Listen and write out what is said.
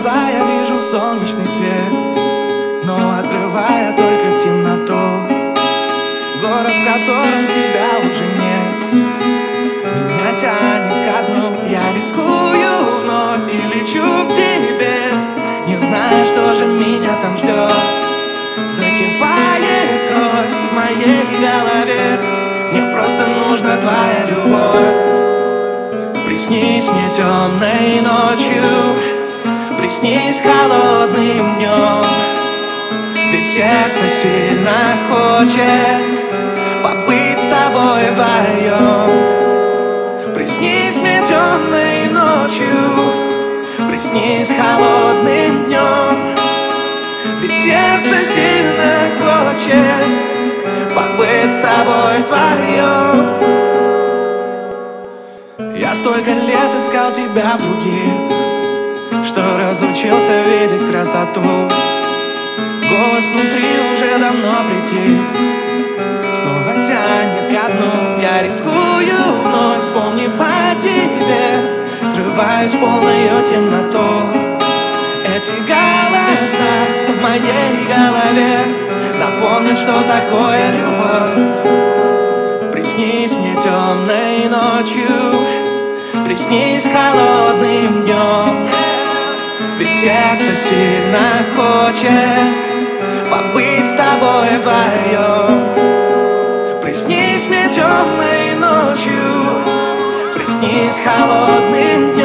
глаза я вижу солнечный свет, но открывая только темноту. Город, в котором тебя уже нет, меня тянет ко дну. Я рискую вновь и лечу к тебе, не зная, что же меня там ждет. Закипает кровь в моей голове, мне просто нужна твоя любовь. Приснись мне темной ночью, приснись холодным днем, ведь сердце сильно хочет побыть с тобой вдвоем. Приснись мне темной ночью, приснись холодным днем, ведь сердце сильно хочет побыть с тобой вдвоем. Я столько лет искал тебя в других, что разучился видеть красоту. Голос внутри уже давно притих, снова тянет ко дну. Я рискую вновь, вспомнив о тебе, срываюсь в полную темноту. Эти голоса в моей голове напомнят, что такое любовь. Приснись мне темной ночью, приснись холодным днем, ведь сердце сильно хочет побыть с тобой вдвоем. Приснись мне темной ночью, приснись холодным днем,